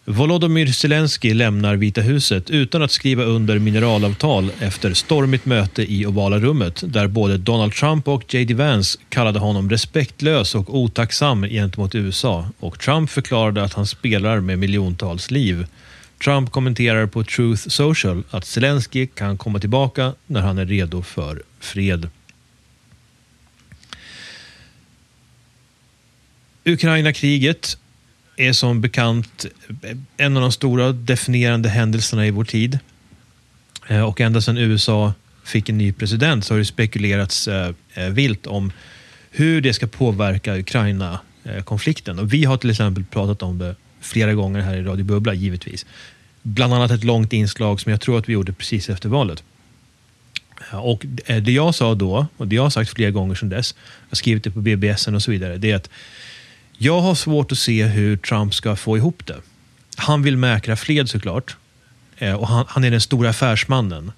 Volodymyr Zelensky lämnar Vita huset utan att skriva under mineralavtal efter stormigt möte i ovala rummet där både Donald Trump och J.D. Vance kallade honom respektlös och otacksam gentemot USA och Trump förklarade att han spelar med miljontals liv. Trump kommenterar på Truth Social att Zelensky kan komma tillbaka när han är redo för fred. Ukraina-kriget är som bekant en av de stora definierande händelserna i vår tid. Och ända sedan USA fick en ny president så har det spekulerats vilt om hur det ska påverka Ukraina-konflikten. Och vi har till exempel pratat om det flera gånger här i Radio Bubbla, givetvis. Bland annat ett långt inslag som jag tror att vi gjorde precis efter valet. Och det jag sa då, och det jag har sagt flera gånger sedan dess, jag har skrivit det på BBS:en och så vidare, det är att jag har svårt att se hur Trump ska få ihop det. Han vill mäkra fred såklart. Och han är den stora affärsmannen.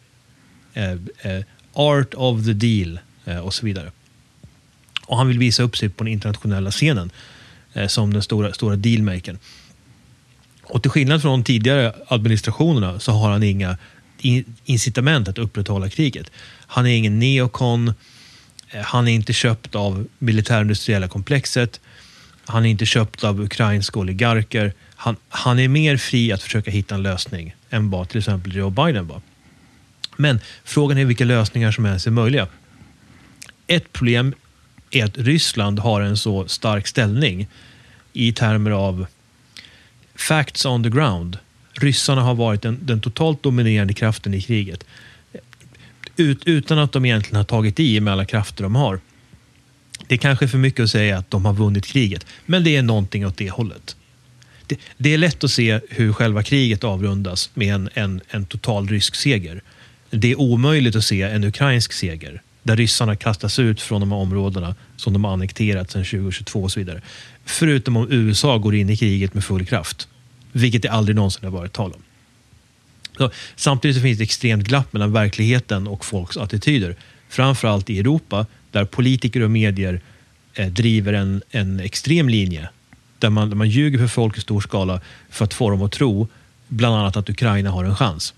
Art of the deal och så vidare. Och han vill visa upp sig på den internationella scenen som den stora dealmakern. Och till skillnad från tidigare administrationerna så har han inga incitament att upprätthålla kriget. Han är ingen neokon. Han är inte köpt av militärindustriella komplexet. Han är inte köpt av ukrainska oligarker. Han är mer fri att försöka hitta en lösning än vad till exempel Joe Biden var. Men frågan är vilka lösningar som ens är möjliga. Ett problem är att Ryssland har en så stark ställning i termer av facts on the ground. Ryssarna har varit den totalt dominerande kraften i kriget. Utan att de egentligen har tagit i med alla krafter de har. Det är kanske för mycket att säga att de har vunnit kriget. Men det är någonting åt det hållet. Det är lätt att se hur själva kriget avrundas med en total rysk seger. Det är omöjligt att se en ukrainsk seger. Där ryssarna kastas ut från de här områdena som de har annekterat sedan 2022 och så vidare. Förutom om USA går in i kriget med full kraft. Vilket det aldrig någonsin har varit tal om. Så, samtidigt så finns det extremt glapp mellan verkligheten och folks attityder. Framförallt i Europa där politiker och medier driver en extrem linje. Där man ljuger för folk i stor skala för att få dem att tro bland annat att Ukraina har en chans.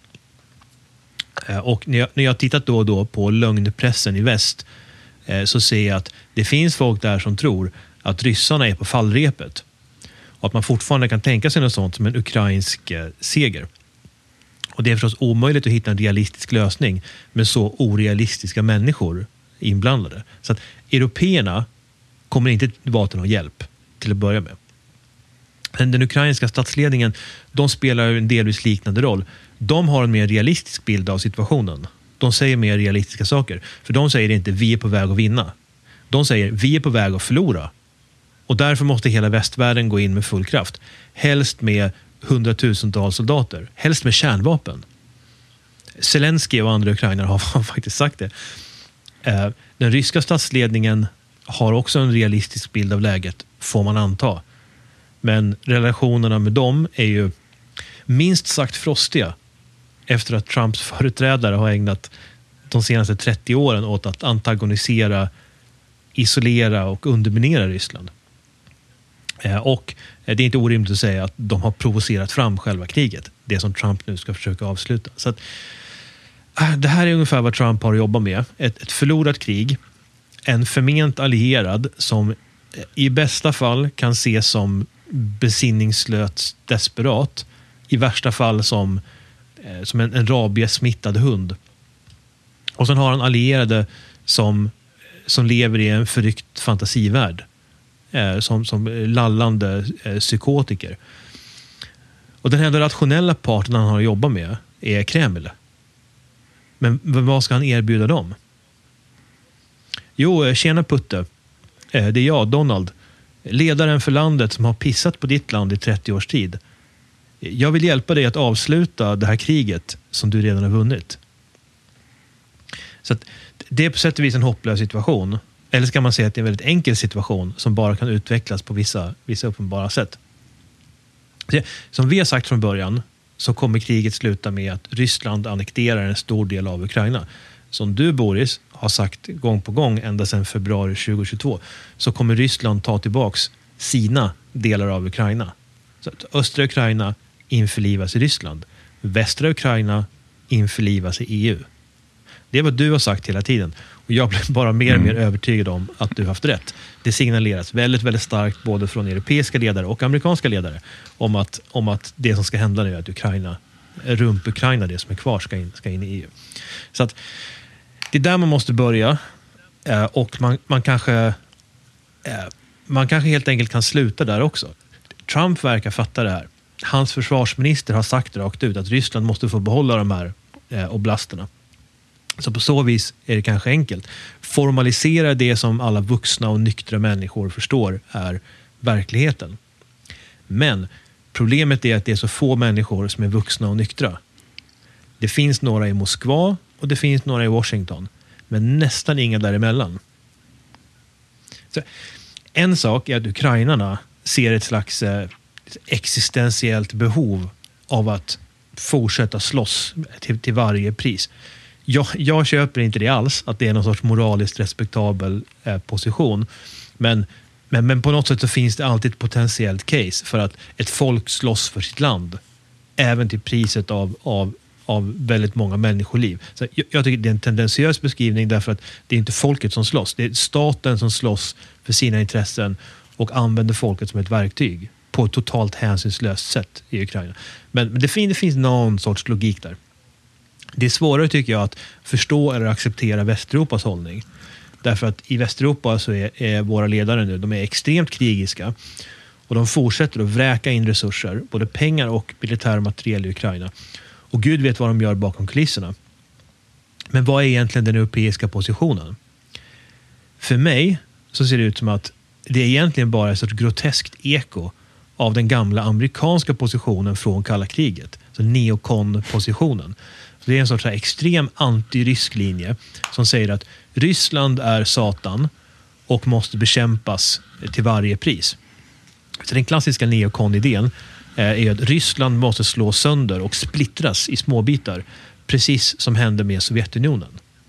Och när jag har tittat då och då på lögnpressen i väst så ser jag att det finns folk där som tror att ryssarna är på fallrepet. Och att man fortfarande kan tänka sig något sånt som en ukrainsk seger. Och det är förstås omöjligt att hitta en realistisk lösning med så orealistiska människor inblandade. Så att européerna kommer inte vara till någon hjälp till att börja med. Men den ukrainska statsledningen, de spelar en delvis liknande roll. De har en mer realistisk bild av situationen. De säger mer realistiska saker. För de säger inte vi är på väg att vinna. De säger vi är på väg att förlora. Och därför måste hela västvärlden gå in med full kraft. Helst med 100,000-tals soldater. Helst med kärnvapen. Zelensky och andra ukrainare har faktiskt sagt det. Den ryska statsledningen har också en realistisk bild av läget, får man anta. Men relationerna med dem är ju minst sagt frostiga efter att Trumps företrädare har ägnat de senaste 30 åren åt att antagonisera, isolera och underminera Ryssland. Och det är inte orimligt att säga att de har provocerat fram själva kriget. Det som Trump nu ska försöka avsluta. Så att, det här är ungefär vad Trump har att jobba med. Ett förlorat krig. En förment allierad som i bästa fall kan ses som besinningslöst desperat. I värsta fall som en rabiesmittad hund. Och sen har han allierade som lever i en förryckt fantasivärld. Som lallande psykotiker. Och den här rationella parten han har att jobba med är Kreml. Men vad ska han erbjuda dem? Jo, tjena Putte. Det är jag, Donald. Ledaren för landet som har pissat på ditt land i 30 års tid. Jag vill hjälpa dig att avsluta det här kriget som du redan har vunnit. Så att det är på sätt och vis en hopplös situation. Eller ska man säga att det är en väldigt enkel situation som bara kan utvecklas på vissa uppenbara sätt. Som vi har sagt från början så kommer kriget sluta med att Ryssland annekterar en stor del av Ukraina. Som du, Boris, har sagt gång på gång ända sedan februari 2022 så kommer Ryssland ta tillbaks sina delar av Ukraina. Så att östra Ukraina införlivas i Ryssland. Västra Ukraina införlivas i EU. Det är vad du har sagt hela tiden. Och jag blir bara mer och mer övertygad om att du har haft rätt. Det signaleras väldigt, väldigt starkt både från europeiska ledare och amerikanska ledare om att det som ska hända nu är att Ukraina, det som är kvar, ska in i EU. Så att det är där man måste börja. Och man kanske helt enkelt kan sluta där också. Trump verkar fatta det här. Hans försvarsminister har sagt rakt ut att Ryssland måste få behålla de här oblasterna. Så på så vis är det kanske enkelt. Formalisera det som alla vuxna och nyktra människor förstår är verkligheten. Men problemet är att det är så få människor som är vuxna och nyktra. Det finns några i Moskva och det finns några i Washington. Men nästan inga däremellan. Så en sak är att ukrainarna ser ett slags existentiellt behov av att fortsätta slåss till varje pris. Jag köper inte det alls, att det är någon sorts moraliskt respektabel position. Men på något sätt så finns det alltid ett potentiellt case för att ett folk slåss för sitt land. Även till priset av väldigt många människoliv. Så jag tycker det är en tendensiös beskrivning därför att det är inte folket som slåss. Det är staten som slåss för sina intressen och använder folket som ett verktyg på ett totalt hänsynslöst sätt i Ukraina. Men det finns någon sorts logik där. Det är svårare tycker jag att förstå eller acceptera Västeuropas hållning. Därför att i Västeuropa så är våra ledare nu, de är extremt krigiska och de fortsätter att vräka in resurser, både pengar och militär materiel i Ukraina. Och Gud vet vad de gör bakom kulisserna. Men vad är egentligen den europeiska positionen? För mig så ser det ut som att det är egentligen bara ett sorts groteskt eko av den gamla amerikanska positionen från kalla kriget. Så neokon-positionen. Det är en sorts extrem anti-rysk linje som säger att Ryssland är Satan och måste bekämpas till varje pris. Så den klassiska neokon-idén är att Ryssland måste slå sönder och splittras i småbitar, precis som hände med Sovjetunionen.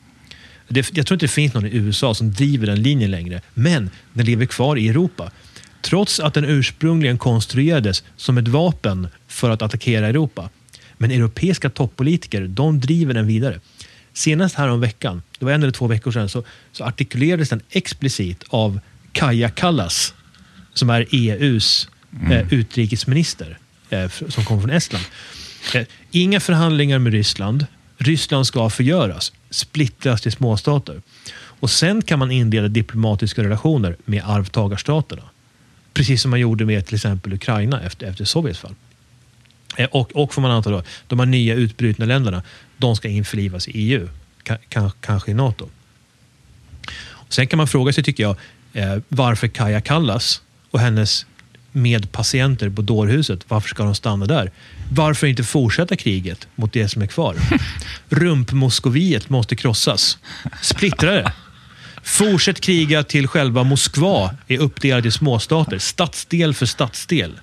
Jag tror inte det finns någon i USA som driver den linjen längre, men den lever kvar i Europa. Trots att den ursprungligen konstruerades som ett vapen för att attackera Europa. Men europeiska toppolitiker, de driver den vidare. Senast här om veckan, det var 1 eller 2 veckor sedan, så artikulerades den explicit av Kaja Kallas, som är EUs utrikesminister, som kommer från Estland. Inga förhandlingar med Ryssland. Ryssland ska förgöras, splittras till småstater. Och sen kan man inleda diplomatiska relationer med arvtagarstaterna. Precis som man gjorde med till exempel Ukraina efter Sovjets fall. Och får man anta då, de här nya utbrutna länderna, de ska införlivas i EU, kanske i NATO. Och sen kan man fråga sig, tycker jag, varför Kaja Kallas och hennes medpatienter på dårhuset, varför ska de stanna där? Varför inte fortsätta kriget mot det som är kvar? Rumpmoskoviet måste krossas. Splittra det. Fortsätt kriga till själva Moskva är uppdelad i småstater, stadsdel för stadsdel.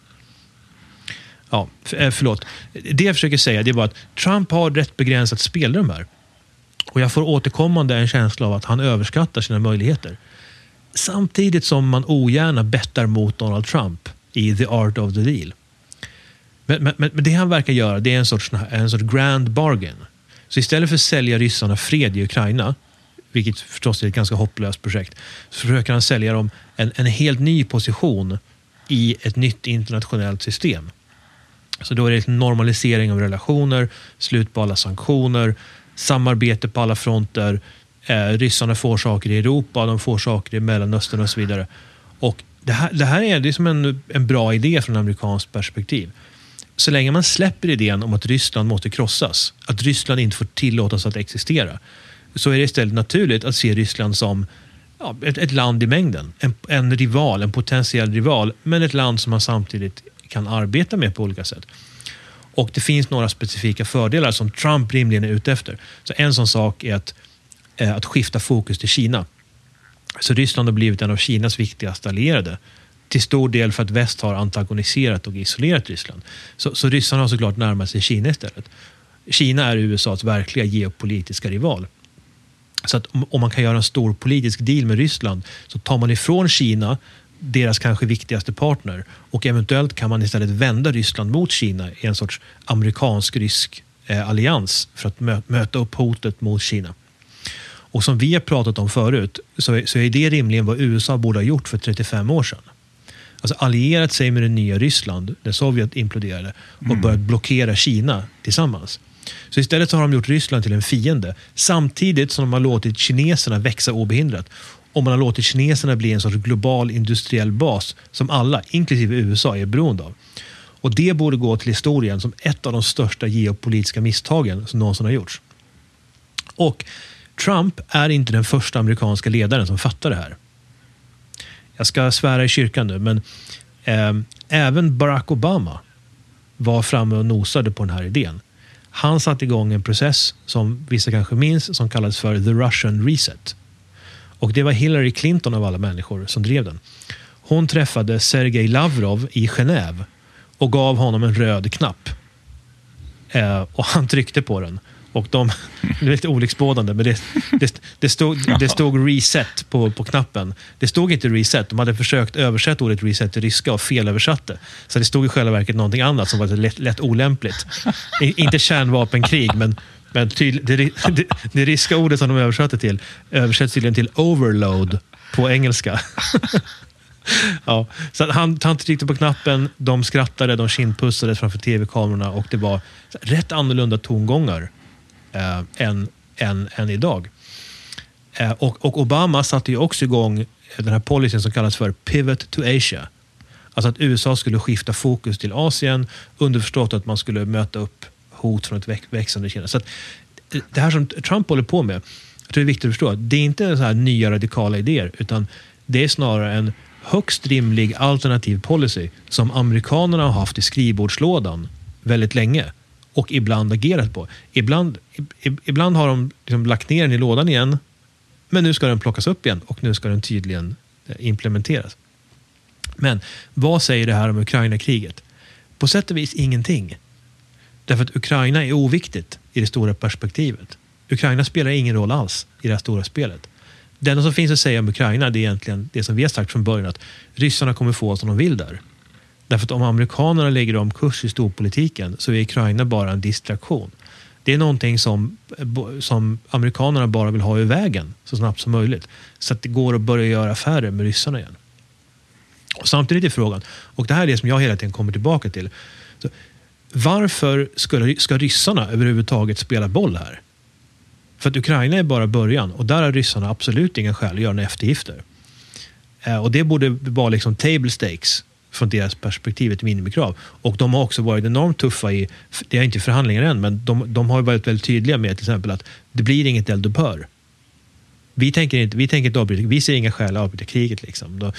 Ja, förlåt. Det jag försöker säga, det är bara att Trump har rätt begränsat spelrum här. Och jag får återkommande en känsla av att han överskattar sina möjligheter. Samtidigt som man ogärna bettar mot Donald Trump i The Art of the Deal. Men det han verkar göra, det är en sorts grand bargain. Så istället för att sälja ryssarna fred i Ukraina, vilket förstås är ett ganska hopplöst projekt, så försöker han sälja dem en helt ny position i ett nytt internationellt system. Så då är det en normalisering av relationer, slut på alla sanktioner, samarbete på alla fronter. Ryssarna får saker i Europa, de får saker i Mellanöstern och så vidare. Och det här är som en bra idé från amerikanskt perspektiv. Så länge man släpper idén om att Ryssland måste krossas, att Ryssland inte får tillåtas att existera, så är det istället naturligt att se Ryssland som ett land i mängden. En rival, en potentiell rival, men ett land som man samtidigt kan arbeta med på olika sätt. Och det finns några specifika fördelar som Trump rimligen är ute efter. Så en sån sak är att skifta fokus till Kina. Så Ryssland har blivit en av Kinas viktigaste allierade. Till stor del för att väst har antagoniserat och isolerat Ryssland. Så ryssarna har såklart närmat sig Kina istället. Kina är USAs verkliga geopolitiska rival. Så att om man kan göra en stor politisk deal med Ryssland, så tar man ifrån Kina deras kanske viktigaste partner. Och eventuellt kan man istället vända Ryssland mot Kina i en sorts amerikansk-rysk allians för att möta upp hotet mot Kina. Och som vi har pratat om förut så är det rimligen vad USA borde ha gjort för 35 år sedan. Alltså allierat sig med det nya Ryssland när Sovjet imploderade och börjat blockera Kina tillsammans. Så istället så har de gjort Ryssland till en fiende samtidigt som de har låtit kineserna växa obehindrat. Och man har låtit kineserna bli en sorts global industriell bas som alla, inklusive USA, är beroende av. Och det borde gå till historien som ett av de största geopolitiska misstagen som någonsin har gjorts. Och Trump är inte den första amerikanska ledaren som fattar det här. Jag ska svära i kyrkan nu, men även Barack Obama var framme och nosade på den här idén. Han satte igång en process som vissa kanske minns som kallas för The Russian Reset. Och det var Hillary Clinton av alla människor som drev den. Hon träffade Sergej Lavrov i Genève och gav honom en röd knapp. Och han tryckte på den. Och det är lite olycksbådande, men det stod reset på knappen. Det stod inte reset. De hade försökt översätta ordet reset till ryska och felöversatte. Så det stod i själva verket någonting annat som var lätt olämpligt. Inte kärnvapenkrig, men det ryska ordet som de översatte till översätts tydligen till overload på engelska. Ja, så han tryckte på knappen, de skrattade, de kindpussade framför tv-kamerorna och det var rätt annorlunda tongångar än idag. Och Obama satte ju också igång den här policyn som kallas för Pivot to Asia. Alltså att USA skulle skifta fokus till Asien, underförstått att man skulle möta upp hot från ett växande Kina. Så att det här som Trump håller på med, jag tror det är viktigt att förstå, det är inte så här nya radikala idéer, utan det är snarare en högst rimlig alternativ policy som amerikanerna har haft i skrivbordslådan väldigt länge och ibland agerat på. Ibland har de liksom lagt ner den i lådan igen, men nu ska den plockas upp igen och nu ska den tydligen implementeras. Men vad säger det här om Ukraina-kriget? På sätt och vis ingenting. Därför att Ukraina är oviktigt i det stora perspektivet. Ukraina spelar ingen roll alls i det här stora spelet. Det enda som finns att säga om Ukraina, det är egentligen det som vi har sagt från början, att ryssarna kommer få som de vill där. Därför att om amerikanerna lägger om kurs i storpolitiken så är Ukraina bara en distraktion. Det är någonting som amerikanerna bara vill ha i vägen så snabbt som möjligt. Så att det går att börja göra affärer med ryssarna igen. Och samtidigt är frågan, och det här är det som jag hela tiden kommer tillbaka till. Så, varför ska ryssarna överhuvudtaget spela boll här? För att Ukraina är bara början och där har ryssarna absolut ingen skäl att göra några eftergifter. Och det borde vara liksom table stakes från deras perspektiv, ett minimikrav. Och de har också varit enormt tuffa i, det är inte förhandlingar än, men de har varit väldigt tydliga med till exempel att det blir inget eldupphör. Vi tänker inte avbryta, vi ser inga skäl att avbryta kriget liksom.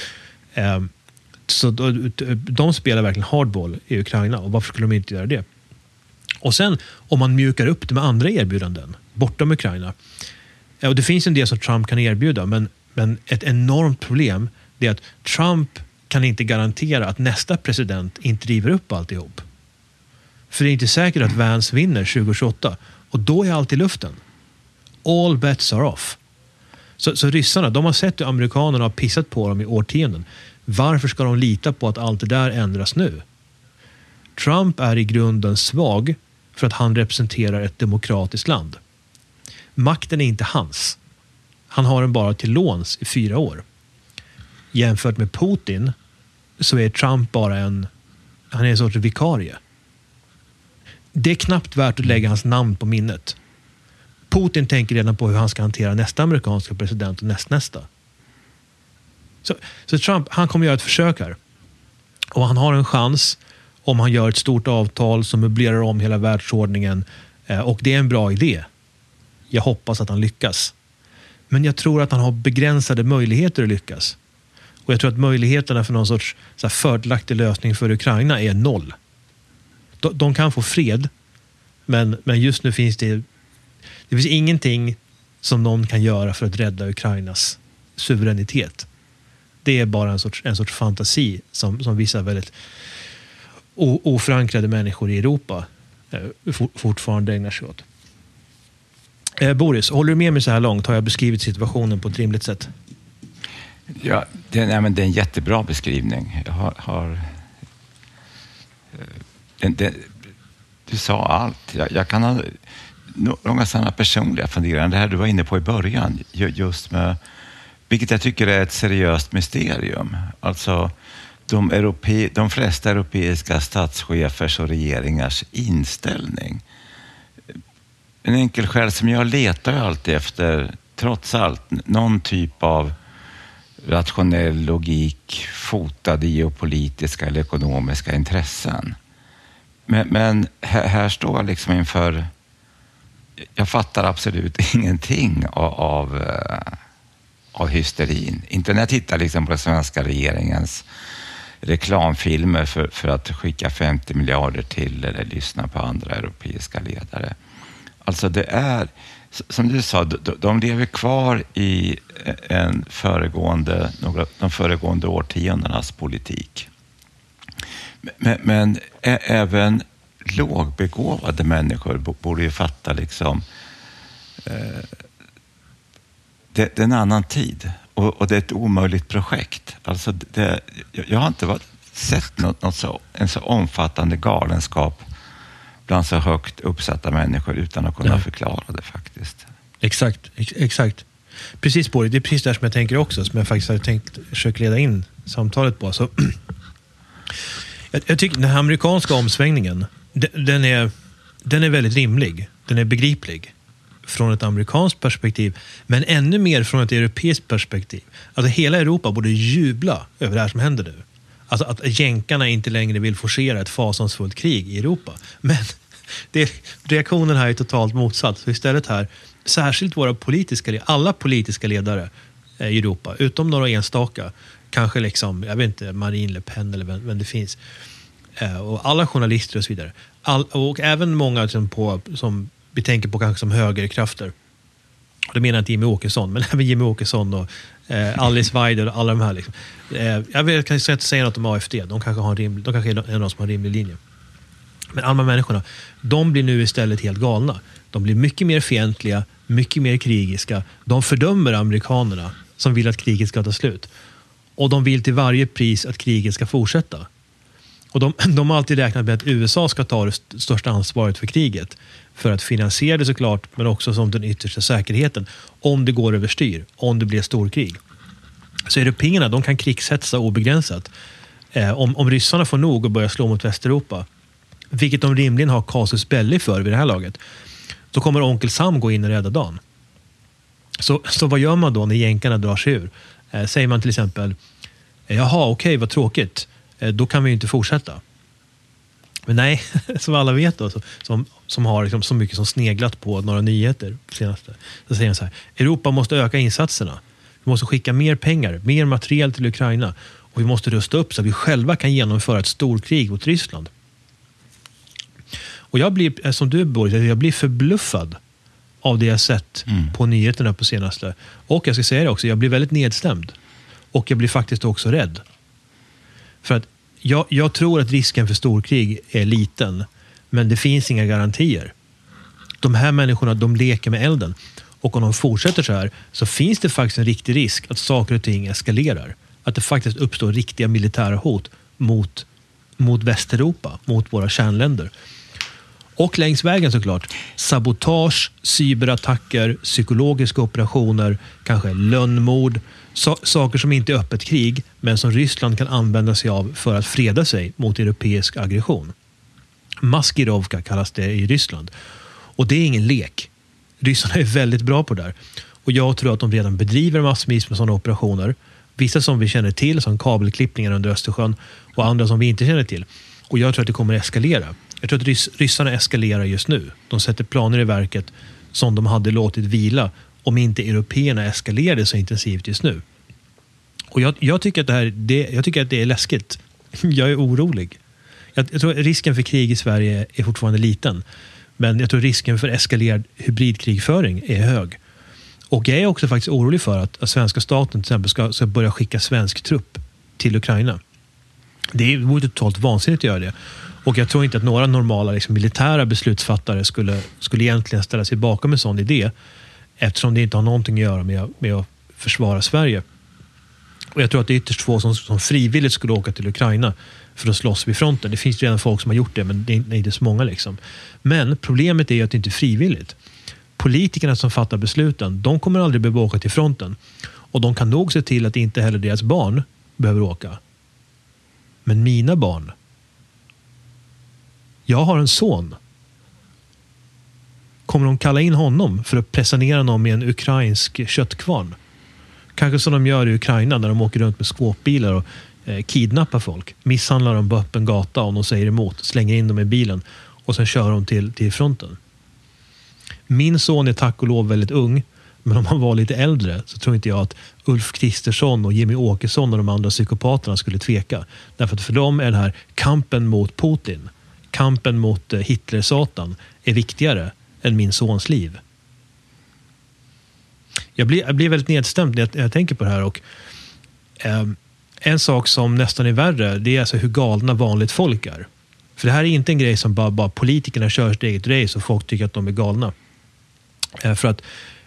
De spelar verkligen hardball i Ukraina och varför skulle de inte göra det? Och sen om man mjukar upp det med andra erbjudanden bortom Ukraina. Och det finns en del som Trump kan erbjuda, men ett enormt problem är att Trump kan inte garantera att nästa president inte driver upp alltihop. För det är inte säkert att Vance vinner 2028 och då är allt i luften. All bets are off. Så ryssarna, de har sett hur amerikanerna har pissat på dem i årtionden. Varför ska de lita på att allt det där ändras nu? Trump är i grunden svag för att han representerar ett demokratiskt land. Makten är inte hans. Han har den bara till låns i 4 år. Jämfört med Putin så är Trump bara han är en sorts vikarie. Det är knappt värt att lägga hans namn på minnet. Putin tänker redan på hur han ska hantera nästa amerikanska president och nästa. Så Trump, han kommer göra ett försök här. Och han har en chans om han gör ett stort avtal som möblerar om hela världsordningen. Och det är en bra idé. Jag hoppas att han lyckas. Men jag tror att han har begränsade möjligheter att lyckas. Och jag tror att möjligheterna för någon sorts så här fördelaktig lösning för Ukraina är 0. De kan få fred. Men just nu finns det finns ingenting som någon kan göra för att rädda Ukrainas suveränitet. Det är bara en sorts fantasi som vissa väldigt oförankrade människor i Europa fortfarande ägnar sig åt. Boris, håller du med mig så här långt? Har jag beskrivit situationen på ett rimligt sätt? Ja, det är en jättebra beskrivning. Du sa allt. Jag kan ha några sådana personliga funderanden. Det här du var inne på i början, just med, vilket jag tycker är ett seriöst mysterium. Alltså de flesta europeiska statschefers och regeringars inställning. En enkel skäl som jag letar alltid efter, trots allt, någon typ av rationell logik fotad i geopolitiska eller ekonomiska intressen. Men här står jag liksom inför... Jag fattar absolut ingenting av hysterin. Inte när jag tittar liksom på den svenska regeringens reklamfilmer för att skicka 50 miljarder till eller lyssna på andra europeiska ledare. Alltså det är, som du sa, de lever kvar i de föregående årtiondenas politik. Men även lågbegåvade människor borde ju fatta liksom det är en annan tid och det är ett omöjligt projekt. Alltså jag har inte sett en så omfattande galenskap bland så högt uppsatta människor utan att kunna förklara det faktiskt. Exakt. Precis på det. Det är precis där som jag tänker också, som jag faktiskt hade tänkt försöka leda in samtalet på. Så, jag tycker den här amerikanska omsvängningen, den är väldigt rimlig. Den är begriplig från ett amerikanskt perspektiv, men ännu mer från ett europeiskt perspektiv. Alltså hela Europa borde jubla över det här som händer nu. Alltså att jänkarna inte längre vill forcera ett fasansfullt krig i Europa. Men reaktionen här är totalt motsatt. Så istället här, särskilt alla politiska ledare i Europa, utom några enstaka, kanske liksom, jag vet inte, Marine Le Pen eller vem det finns, och alla journalister och så vidare. Och även många som vi tänker på kanske som högerkrafter. Och det menar inte Jimmy Åkesson, men även Jimmy Åkesson och Alice Weidel och alla de här. Liksom. Jag kan inte säga något om AFD. De kanske är en av de som har en rimlig linje. Men alla människorna, de blir nu istället helt galna. De blir mycket mer fientliga, mycket mer krigiska. De fördömer amerikanerna som vill att kriget ska ta slut. Och de vill till varje pris att kriget ska fortsätta. Och de har alltid räknat med att USA ska ta det största ansvaret för kriget. För att finansiera det såklart, men också som den yttersta säkerheten. Om det går överstyr, om det blir storkrig. Så européerna, de kan krigshetsa obegränsat. Om ryssarna får nog och börjar slå mot Västeuropa, vilket de rimligen har casus belli för vid det här laget, så kommer onkel Sam gå in och rädda dagen. Så vad gör man då när jänkarna drar sig ur? Säger man till exempel, jaha, okej, vad tråkigt. Då kan vi ju inte fortsätta. Men nej, som alla vet då, som har liksom så mycket som sneglat på några nyheter senaste, så säger de så här: Europa måste öka insatserna. Vi måste skicka mer pengar, mer materiel till Ukraina, och vi måste rusta upp så att vi själva kan genomföra ett storkrig mot Ryssland. Och jag blir, som du Boris, jag blir förbluffad av det jag sett på nyheterna på senaste. Och jag ska säga det också, jag blir väldigt nedstämd. Och jag blir faktiskt också rädd. För att jag tror att risken för storkrig är liten, men det finns inga garantier. De här människorna, de leker med elden. Och om de fortsätter så här, så finns det faktiskt en riktig risk att saker och ting eskalerar. Att det faktiskt uppstår riktiga militära hot mot Västeuropa, mot våra kärnländer. Och längs vägen såklart, sabotage, cyberattacker, psykologiska operationer, kanske lönnmord, saker som inte är öppet krig, men som Ryssland kan använda sig av för att freda sig mot europeisk aggression. Maskirovka kallas det i Ryssland. Och det är ingen lek. Ryssarna är väldigt bra på det där. Och jag tror att de redan bedriver massvis med sådana operationer. Vissa som vi känner till, som kabelklippningar under Östersjön, och andra som vi inte känner till. Och jag tror att det kommer att eskalera. Jag tror att ryssarna eskalerar just nu. De sätter planer i verket som de hade låtit vila om inte européerna eskalerade så intensivt just nu. Och jag tycker att det är läskigt. Jag är orolig. Jag tror att risken för krig i Sverige är fortfarande liten. Men jag tror risken för eskalerad hybridkrigföring är hög. Och jag är också faktiskt orolig för att svenska staten till exempel ska börja skicka svensk trupp till Ukraina. Det vore totalt vansinnigt att göra det. Och jag tror inte att några normala militära beslutsfattare skulle egentligen ställa sig bakom en sån idé, eftersom det inte har någonting att göra med att försvara Sverige. Och jag tror att det är ytterst få som frivilligt skulle åka till Ukraina för att slåss vid fronten. Det finns redan folk som har gjort det, men det är inte så många liksom. Men problemet är att det inte är frivilligt. Politikerna som fattar besluten, de kommer aldrig behöva åka till fronten. Och de kan nog se till att inte heller deras barn behöver åka. Men mina barn. Jag har en son. Kommer de kalla in honom för att pressa ner honom med en ukrainsk köttkvarn? Kanske som de gör i Ukraina när de åker runt med skåpbilar och kidnappar folk. Misshandlar dem på öppen gata om de säger emot. Slänger in dem i bilen och sen kör de till fronten. Min son är tack och lov väldigt ung. Men om han var lite äldre så tror inte jag att Ulf Kristersson och Jimmy Åkesson och de andra psykopaterna skulle tveka. Därför att för dem är den här kampen mot Putin, kampen mot Hitler-satan är viktigare än min sons liv. Jag blir väldigt nedstämd när jag tänker på det här. Och en sak som nästan är värre, det är alltså hur galna vanligt folk är. För det här är inte en grej som bara politikerna kör sitt eget race och folk tycker att de är galna. För att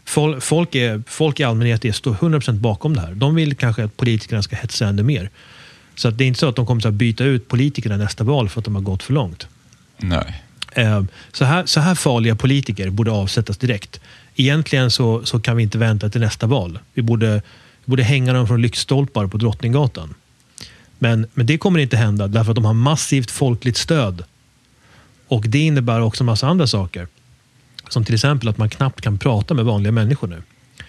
folk i allmänhet står 100% bakom det här. De vill kanske att politikerna ska hetsa ännu mer. Så att det är inte så att de kommer att byta ut politikerna nästa val för att de har gått för långt. Nej. Så här farliga politiker borde avsättas direkt. Egentligen så kan vi inte vänta till nästa val. Vi borde hänga dem från lyktstolpar på Drottninggatan. Men det kommer inte hända därför att de har massivt folkligt stöd. Och det innebär också en massa andra saker. Som till exempel att man knappt kan prata med vanliga människor nu.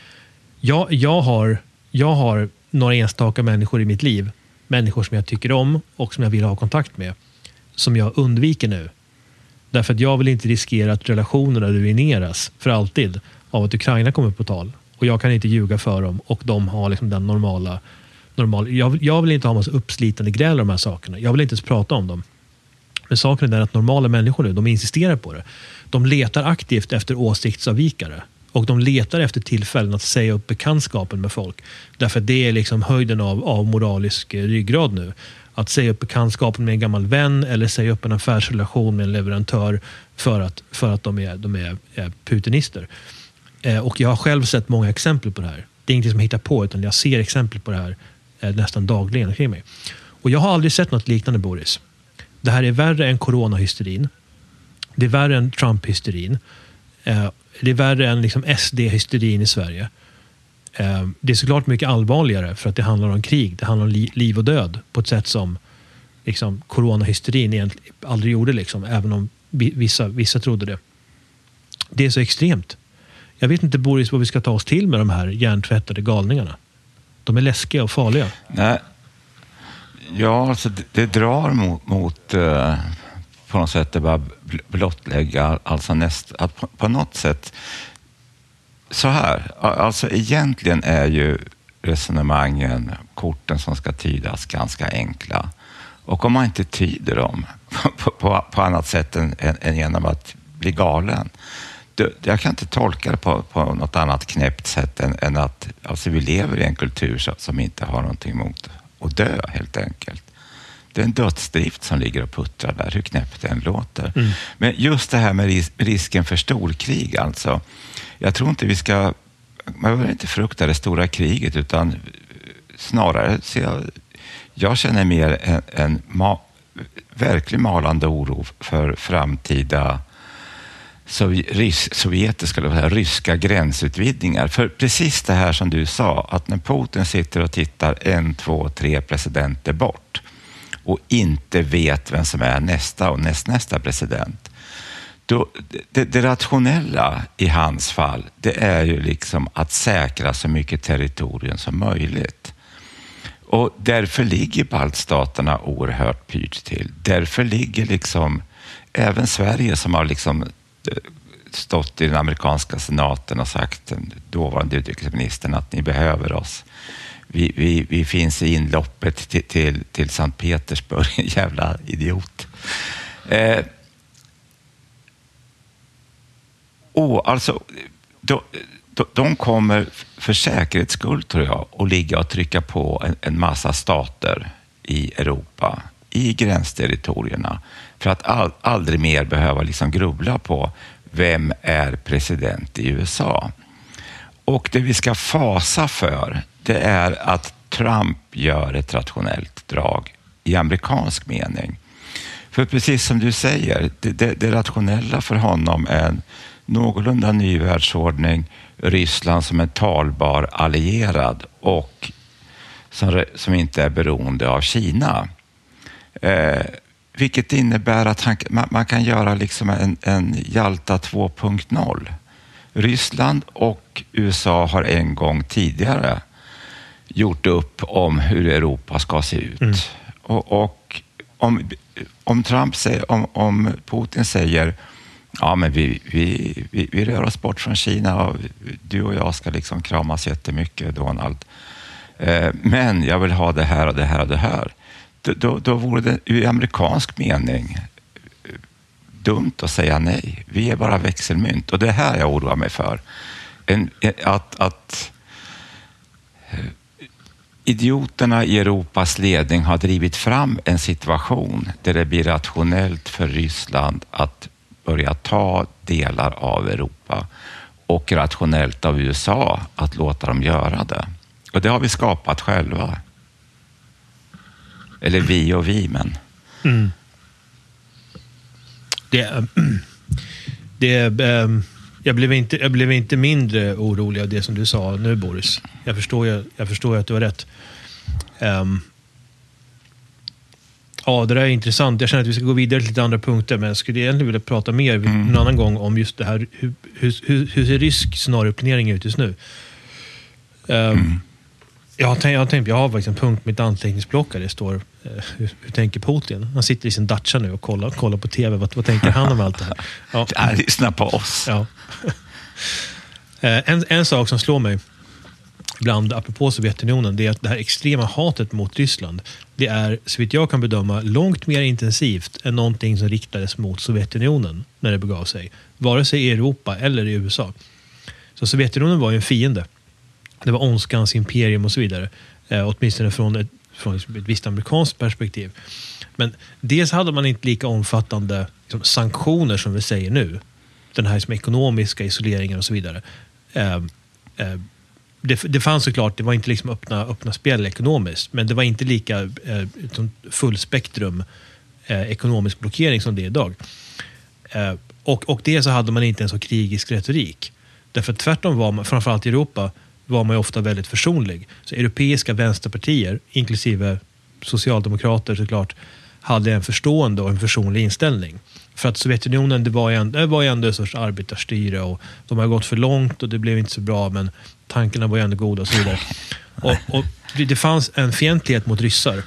Jag har några enstaka människor i mitt liv. Människor som jag tycker om och som jag vill ha kontakt med. Som jag undviker nu. Därför att jag vill inte riskera att relationerna ruineras för alltid av att Ukraina kommer på tal. Och jag kan inte ljuga för dem och de har liksom den normala jag vill inte ha massa uppslitande gräl om de här sakerna. Jag vill inte ens prata om dem. Men saken är att normala människor nu, de insisterar på det. De letar aktivt efter åsiktsavvikare. Och de letar efter tillfällen att säga upp bekantskapen med folk. Därför att det är liksom höjden av moralisk ryggrad nu. Att säga upp bekantskapen med en gammal vän eller säga upp en affärsrelation med en leverantör för att de är putinister. Och jag har själv sett många exempel på det här. Det är inget som jag hittar på utan jag ser exempel på det här nästan dagligen kring mig. Och jag har aldrig sett något liknande, Boris. Det här är värre än coronahysterin. Det är värre än Trump-hysterin. Det är värre än liksom SD-hysterin i Sverige. Det är såklart mycket allvarligare för att det handlar om krig. Det handlar om liv och död på ett sätt som liksom, coronahysterin egentligen aldrig gjorde. Liksom, även om vissa trodde det. Det är så extremt. Jag vet inte, Boris, vad vi ska ta oss till med de här hjärntvättade galningarna. De är läskiga och farliga. Nej. Ja, alltså det drar mot på något sätt det bara blottlägga alltså på något sätt så här. Alltså egentligen är ju resonemangen, korten som ska tydas ganska enkla. Och om man inte tyder dem på annat sätt än genom att bli galen. Jag kan inte tolka det på något annat knäppt sätt än att alltså vi lever i en kultur som inte har någonting emot att dö helt enkelt. Det är en dödsdrift som ligger och puttrar där, hur knäppt det än låter. Mm. Men just det här med risken för storkrig alltså. Jag tror inte man vill inte frukta det stora kriget utan snarare jag känner mer en verklig malande oro för framtida sovjetiska eller ryska gränsutvidgningar. För precis det här som du sa, att när Putin sitter och tittar 1, 2, 3 presidenter bort och inte vet vem som är nästa och nästnästa president. Då, det rationella i hans fall, det är ju liksom att säkra så mycket territorium som möjligt. Och därför ligger baltstaterna oerhört pyrt till. Därför ligger liksom även Sverige som har liksom stått i den amerikanska senaten och sagt dåvarande utrikesministern att ni behöver oss. Vi finns i inloppet till Sankt Petersburg, en jävla idiot. Alltså, de kommer för säkerhets skull, tror jag, att ligga och trycka på en massa stater i Europa, i gränsterritorierna, för att aldrig mer behöva liksom grubbla på vem är president i USA. Och det vi ska fasa för, det är att Trump gör ett rationellt drag i amerikansk mening. För precis som du säger, det rationella för honom är en någorlunda ny världsordning, Ryssland som en talbar allierad och som inte är beroende av Kina. Vilket innebär att man kan göra liksom en Jalta 2.0. Ryssland och USA har en gång tidigare gjort upp om hur Europa ska se ut. Och om Trump säger, om Putin säger ja, men vi rör oss bort från Kina och du och jag ska liksom kramas jättemycket, Donald. Men jag vill ha det här och det här och det här. Då vore det i amerikansk mening dumt att säga nej. Vi är bara växelmynt. Och det här jag oroar mig för. Att idioterna i Europas ledning har drivit fram en situation där det blir rationellt för Ryssland att börja ta delar av Europa och rationellt av USA att låta dem göra det. Och det har vi skapat själva. Eller vi, men... Mm. Jag blev inte mindre orolig av det som du sa nu, Boris. Jag förstår att du har rätt. Ja, det där är intressant. Jag känner att vi ska gå vidare till lite andra punkter, men jag skulle egentligen vilja prata mer en annan gång om just det här. Hur ser rysk scenarioplanering ut just nu? Jag har faktiskt en punkt med ett anteckningsblock där det står hur tänker Putin? Han sitter i sin Dacia nu och kollar på tv. Vad tänker han om allt det här? Ja. Lyssna på oss. Ja. En sak som slår mig ibland apropå Sovjetunionen, det är att det här extrema hatet mot Ryssland, det är, så vitt jag kan bedöma, långt mer intensivt än någonting som riktades mot Sovjetunionen när det begav sig. Vare sig i Europa eller i USA. Så Sovjetunionen var ju en fiende. Det var ondskans imperium och så vidare. Åtminstone från ett visst amerikanskt perspektiv. Men dels hade man inte lika omfattande liksom, sanktioner som vi säger nu. Den här som ekonomiska isoleringen och så vidare. Det fanns såklart, det var inte liksom öppna spel ekonomiskt, men det var inte lika fullspektrum ekonomisk blockering som det är idag. Och det så hade man inte en så krigisk retorik. Därför tvärtom var man, framförallt i Europa, var man ju ofta väldigt försonlig. Så europeiska vänsterpartier, inklusive socialdemokrater såklart, hade en förstående och en försonlig inställning. För att Sovjetunionen, det var ju ändå en sorts arbetarstyre och de har gått för långt och det blev inte så bra, men tankarna var ju ändå goda och så vidare. Och det fanns en fientlighet mot ryssar.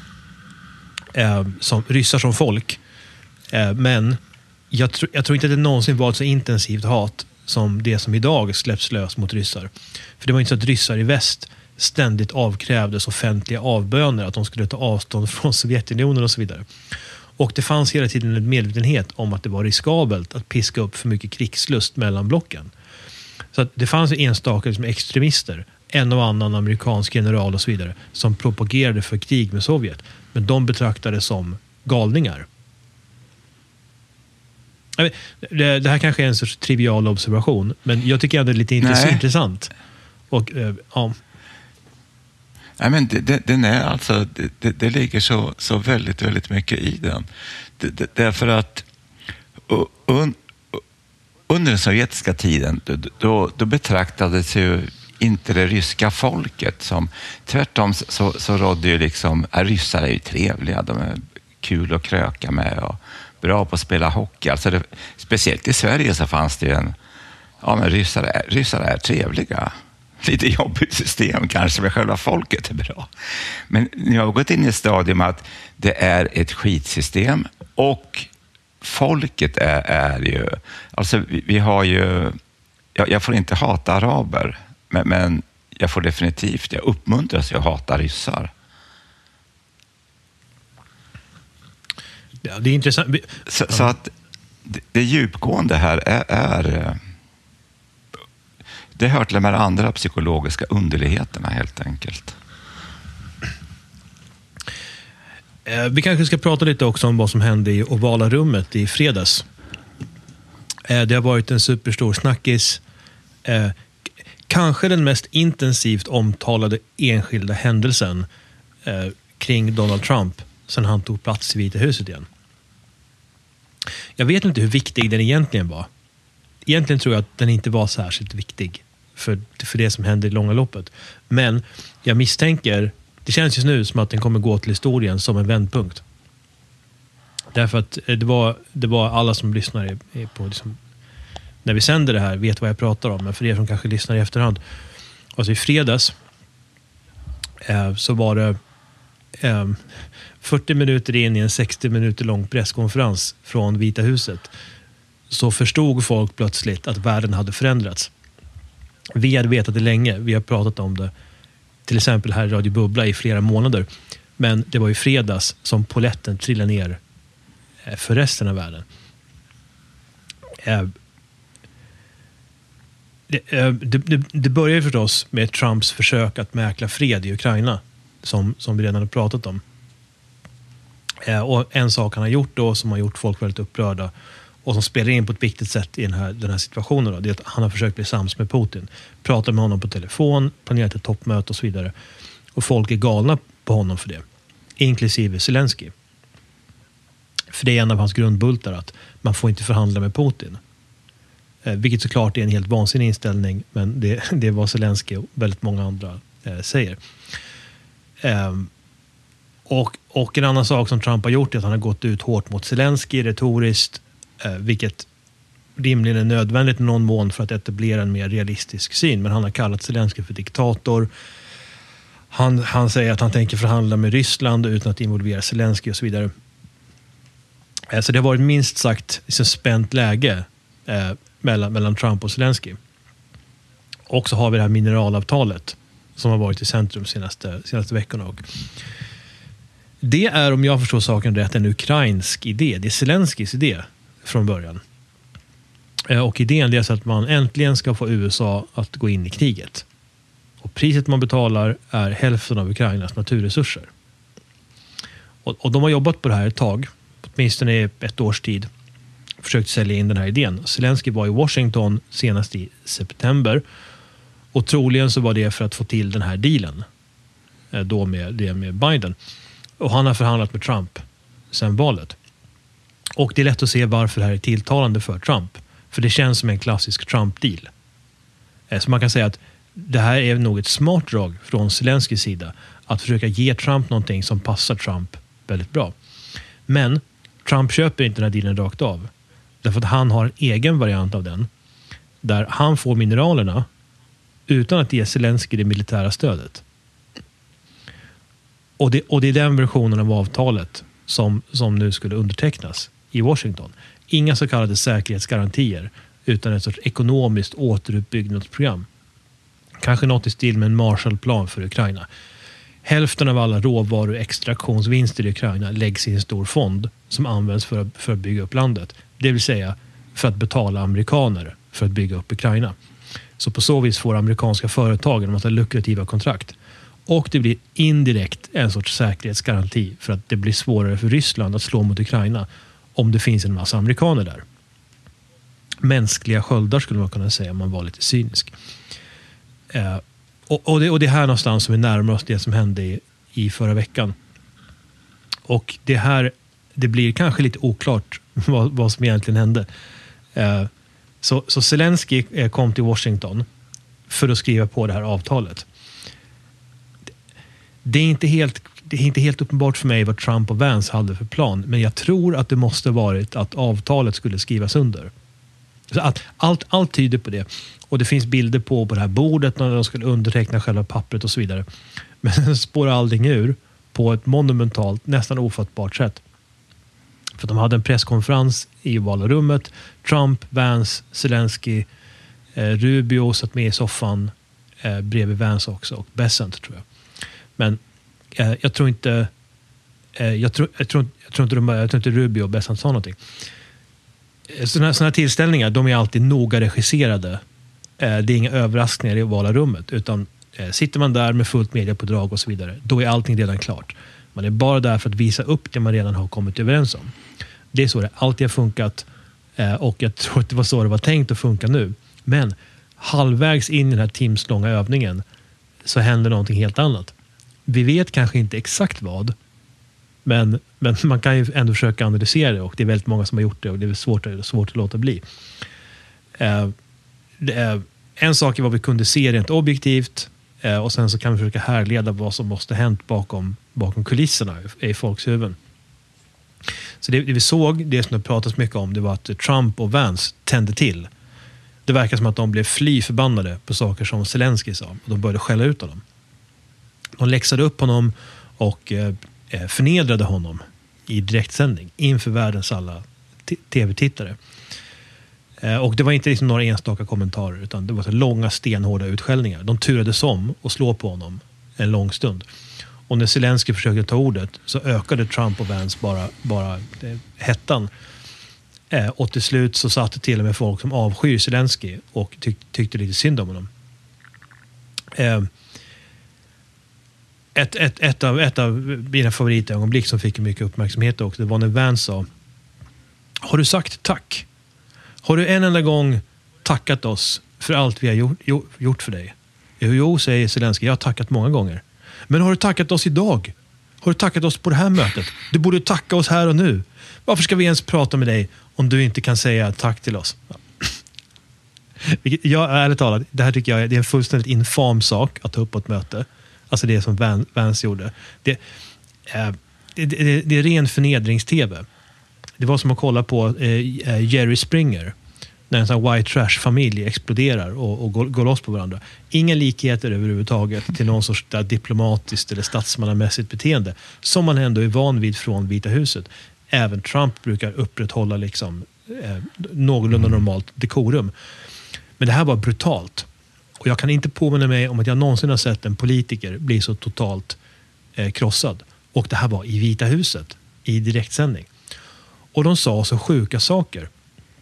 Ryssar som folk. Men jag tror inte att det någonsin var ett så intensivt hat som det som idag släpps lös mot ryssar. För det var inte så att ryssar i väst ständigt avkrävdes offentliga avböner att de skulle ta avstånd från Sovjetunionen och så vidare. Och det fanns hela tiden en medvetenhet om att det var riskabelt att piska upp för mycket krigslust mellan blocken. Så att det fanns enstaka liksom extremister, en och annan amerikansk general och så vidare, som propagerade för krig med Sovjet. Men de betraktades som galningar. Det här kanske är en sorts trivial observation, men jag tycker ändå det är lite intressant. Och ja. Nej, men den är alltså, det ligger så väldigt, väldigt mycket i den. Därför att under den sovjetiska tiden då betraktades ju inte det ryska folket som, tvärtom så rådde ju liksom, ryssar är ju trevliga, de är kul att kröka med och bra på att spela hockey. Alltså speciellt i Sverige så fanns det ju men ryssar är trevliga. Lite jobbigt system kanske, men själva folket är bra. Men nu har vi gått in i ett stadium att det är ett skitsystem och folket är ju... Alltså vi har ju... Jag får inte hata araber, men jag får definitivt... Jag uppmuntras att hata ryssar. Ja, det är intressant. Så att det djupgående här är det hör till de här andra psykologiska underligheterna helt enkelt. Vi kanske ska prata lite också om vad som hände i ovala rummet i fredags. Det har varit en superstor snackis. kanske den mest intensivt omtalade enskilda händelsen kring Donald Trump sedan han tog plats i Vita huset igen. Jag vet inte hur viktig den egentligen var. Egentligen tror jag att den inte var särskilt viktig för det som hände i långa loppet. Men jag misstänker, det känns just nu som att den kommer gå till historien som en vändpunkt. Därför att det var alla som lyssnar på liksom, när vi sänder det här vet vad jag pratar om. Men för er som kanske lyssnar i efterhand. Alltså i fredags så var det 40 minuter in i en 60 minuter lång presskonferens från Vita huset, så förstod folk plötsligt att världen hade förändrats. Vi hade vetat det länge. Vi har pratat om det till exempel här i Radio Bubbla i flera månader. Men det var i fredags som poletten trillade ner för resten av världen. Det börjar förstås med Trumps försök att mäkla fred i Ukraina som vi redan har pratat om. Och en sak han har gjort då som har gjort folk väldigt upprörda och som spelar in på ett viktigt sätt i den här situationen då, det är att han har försökt bli sams med Putin. Pratat med honom på telefon, planerat ett toppmöte och så vidare. Och folk är galna på honom för det. Inklusive Zelensky. För det är en av hans grundbultar att man får inte förhandla med Putin. Vilket såklart är en helt vansinnig inställning, men det är vad Zelensky och väldigt många andra säger. Och en annan sak som Trump har gjort är att han har gått ut hårt mot Zelensky retoriskt, vilket rimligen är nödvändigt i någon mån för att etablera en mer realistisk syn. Men han har kallat Zelensky för diktator. Han säger att han tänker förhandla med Ryssland utan att involvera Zelensky och så vidare. Så det har varit minst sagt ett spänt läge mellan Trump och Zelensky. Och så har vi det här mineralavtalet som har varit i centrum senaste veckorna. Och det är, om jag förstår saken rätt, en ukrainsk idé. Det är Zelenskys idé från början. Och idén är så att man äntligen ska få USA att gå in i kriget. Och priset man betalar är hälften av Ukrainas naturresurser. Och de har jobbat på det här ett tag, åtminstone i ett års tid. Försökt sälja in den här idén. Zelensky var i Washington senast i september. Och troligen så var det för att få till den här dealen. Då med Biden. Och han har förhandlat med Trump sedan valet. Och det är lätt att se varför det här är tilltalande för Trump. För det känns som en klassisk Trump-deal. Så man kan säga att det här är nog ett smart drag från Zelenskys sida. Att försöka ge Trump någonting som passar Trump väldigt bra. Men Trump köper inte den här dealen rakt av. Därför att han har en egen variant av den. Där han får mineralerna utan att ge Zelensky det militära stödet. Och det är den versionen av avtalet som nu skulle undertecknas i Washington. Inga så kallade säkerhetsgarantier utan ett sorts ekonomiskt återuppbyggnadsprogram. Kanske något i stil med en Marshallplan för Ukraina. Hälften av alla råvaror och extraktionsvinster i Ukraina läggs i en stor fond som används för att bygga upp landet. Det vill säga för att betala amerikaner för att bygga upp Ukraina. Så på så vis får amerikanska företag en massa lukrativa kontrakt. Och det blir indirekt en sorts säkerhetsgaranti för att det blir svårare för Ryssland att slå mot Ukraina om det finns en massa amerikaner där. Mänskliga sköldar skulle man kunna säga om man var lite cynisk. Och det är här någonstans som vi närmar oss det som hände i förra veckan. Och det blir kanske lite oklart vad som egentligen hände. Så Zelensky kom till Washington för att skriva på det här avtalet. Det är inte helt uppenbart för mig vad Trump och Vance hade för plan, men jag tror att det måste varit att avtalet skulle skrivas under. Så att allt tyder på det. Och det finns bilder på det här bordet när de skulle underteckna själva pappret och så vidare. Men sen spårar allting ur på ett monumentalt, nästan ofattbart sätt. För de hade en presskonferens i ovala rummet. Trump, Vance, Zelensky, Rubio satt med i soffan bredvid Vance också och Bessent tror jag. Men jag tror inte Rubio och Bessent sa någonting. Sådana här tillställningar, de är alltid noga regisserade. Det är inga överraskningar i ovala rummet, utan sitter man där med fullt mediapådrag och så vidare, då är allting redan klart. Man är bara där för att visa upp det man redan har kommit överens om. Det är så det alltid har funkat och jag tror att det var så det var tänkt att funka nu. Men halvvägs in i den här timslånga övningen så händer någonting helt annat. Vi vet kanske inte exakt vad, men man kan ju ändå försöka analysera det, och det är väldigt många som har gjort det, och det är svårt att låta bli. En sak är vad vi kunde se rent objektivt, och sen så kan vi försöka härleda vad som måste hänt bakom kulisserna i folks huvuden. Så det vi såg, det som det pratas mycket om, det var att Trump och Vance tände till. Det verkar som att de blev fly förbannade på saker som Zelensky sa, och de började skälla ut honom. De läxade upp honom och förnedrade honom i direktsändning inför världens alla tv-tittare. Och det var inte liksom några enstaka kommentarer, utan det var så långa stenhårda utskällningar. De turades om och slå på honom en lång stund. Och när Zelensky försökte ta ordet så ökade Trump och Vance bara hettan. Och till slut så satt det till och med folk som avskyr Zelensky och tyckte lite synd om honom. Ett av mina favoritögonblick som fick mycket uppmärksamhet också, det var när Vance sa: har du sagt tack? Har du en enda gång tackat oss för allt vi har gjort för dig? Jo, säger Zelensky, jag har tackat många gånger. Men har du tackat oss idag? Har du tackat oss på det här mötet? Du borde tacka oss här och nu. Varför ska vi ens prata med dig om du inte kan säga tack till oss? Jag ärligt talat, det här tycker jag är en fullständigt infam sak att ta upp på ett möte. Alltså det som Vance gjorde. Det är ren förnedrings-tv. Det var som att kolla på Jerry Springer, när en sån här white trash-familj exploderar och går loss på varandra. Inga likheter överhuvudtaget till någon sorts diplomatiskt eller statsmannamässigt beteende som man ändå är van vid från Vita huset. Även Trump brukar upprätthålla liksom, någorlunda normalt dekorum. Men det här var brutalt. Och jag kan inte påminna mig om att jag någonsin har sett en politiker bli så totalt krossad. Och det här var i Vita huset, i direktsändning. Och de sa så sjuka saker.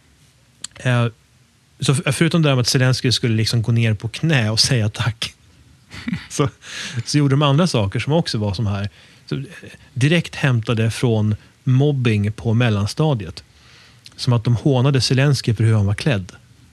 Så förutom det där med att Zelensky skulle liksom gå ner på knä och säga tack, så gjorde de andra saker som också var som här. Så direkt hämtade från mobbing på mellanstadiet. Som att de hånade Zelensky för hur han var klädd.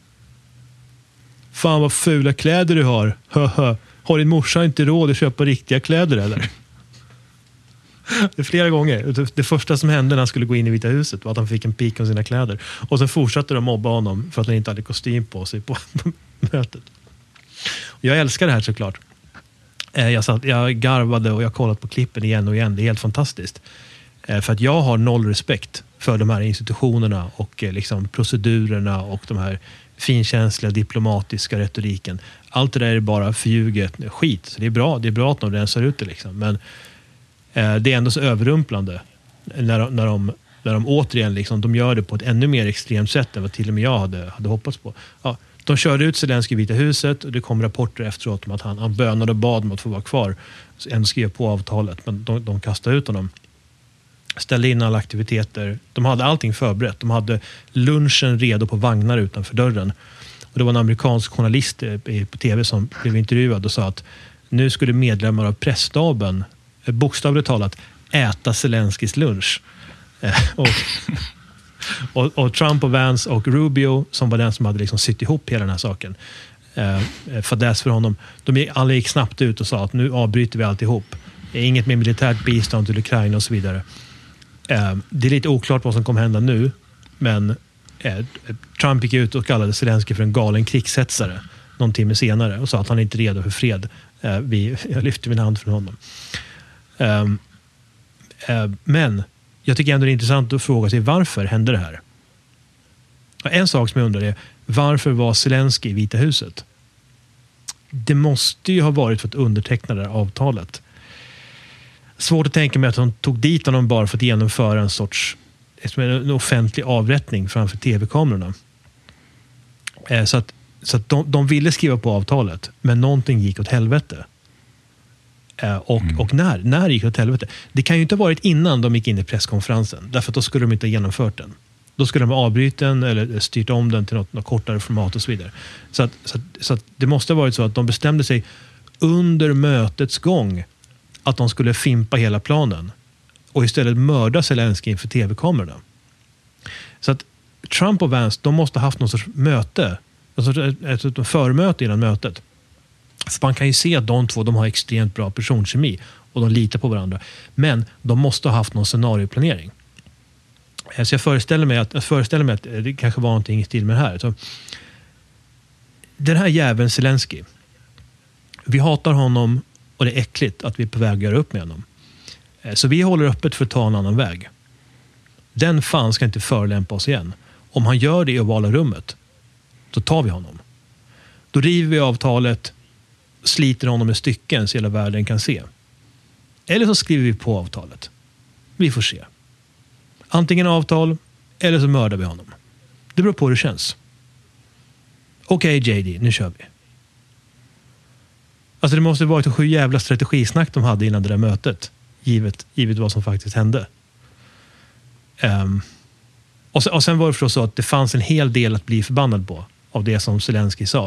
Fan vad fula kläder du har. Har din morsa inte råd att köpa riktiga kläder eller? Det är flera gånger. Det första som hände när han skulle gå in i Vita huset var att han fick en pik om sina kläder. Och sen fortsatte de mobba honom för att han inte hade kostym på sig på mötet. Och jag älskar det här såklart. Jag garvade och jag har kollat på klippen igen och igen. Det är helt fantastiskt. För att jag har noll respekt för de här institutionerna och liksom procedurerna och de här finkänsliga diplomatiska retoriken. Allt det där är bara förljuget skit. Så det är bra att de rensar ut det liksom. Men det är ändå så överrumplande när de återigen liksom, de gör det på ett ännu mer extremt sätt än vad till och med jag hade hoppats på. Ja, de körde ut Zelensky i Vita huset och det kom rapporter efteråt om att han bönade och bad om att få vara kvar. Så ändå skrev på avtalet, men de kastade ut honom. Ställde in alla aktiviteter. De hade allting förberett. De hade lunchen redo på vagnar utanför dörren. Och det var en amerikansk journalist på tv som blev intervjuad och sa att nu skulle medlemmar av pressstaben bokstavligt talat äta Zelenskys lunch. Och Trump och Vance och Rubio, som var den som hade liksom sytt ihop hela den här saken, fadäs för honom. Alla gick snabbt ut och sa att nu avbryter vi alltihop. Inget med militärt bistånd till Ukraina och så vidare. Det är lite oklart vad som kommer hända nu, men Trump gick ut och kallade Zelensky för en galen krigshetsare någon timme senare och sa att han inte är redo för fred. Jag lyfter min hand från honom. Men jag tycker ändå det är intressant att fråga sig varför hände det här? En sak som jag undrar är, varför var Zelensky i Vita huset? Det måste ju ha varit för att underteckna det här avtalet. Svårt att tänka mig att de tog dit honom bara för att genomföra en sorts en offentlig avrättning framför tv-kamerorna. Så att de ville skriva på avtalet, men någonting gick åt helvete. Och när gick det åt helvete? Det kan ju inte ha varit innan de gick in i presskonferensen, därför att då skulle de inte ha genomfört den. Då skulle de ha avbryt den eller styrt om den till något kortare format och så vidare. Så att det måste ha varit så att de bestämde sig under mötets gång att de skulle fimpa hela planen och istället mörda Zelensky inför tv-kamerorna. Så att Trump och Vance, de måste ha haft någon sorts möte Alltså ett förmöte innan mötet. För man kan ju se att de två de har extremt bra personkemi och de litar på varandra. Men de måste ha haft någon scenarioplanering. Så jag föreställer mig att det kanske var någonting i stil med det här. Så, den här jäveln Zelensky. Vi hatar honom och det är äckligt att vi är på väg att göra upp med honom. Så vi håller öppet för att ta en annan väg. Den fan ska inte förolämpa oss igen. Om han gör det i ovala rummet, då tar vi honom. Då river vi avtalet, sliter honom i stycken så hela världen kan se. Eller så skriver vi på avtalet. Vi får se. Antingen avtal eller så mördar vi honom. Det beror på hur det känns. Okej, JD, nu kör vi. Alltså det måste varit ett jävla strategisnack de hade innan det där mötet. Givet vad som faktiskt hände. Och sen var det förstås så att det fanns en hel del att bli förbannad på av det som Zelensky sa.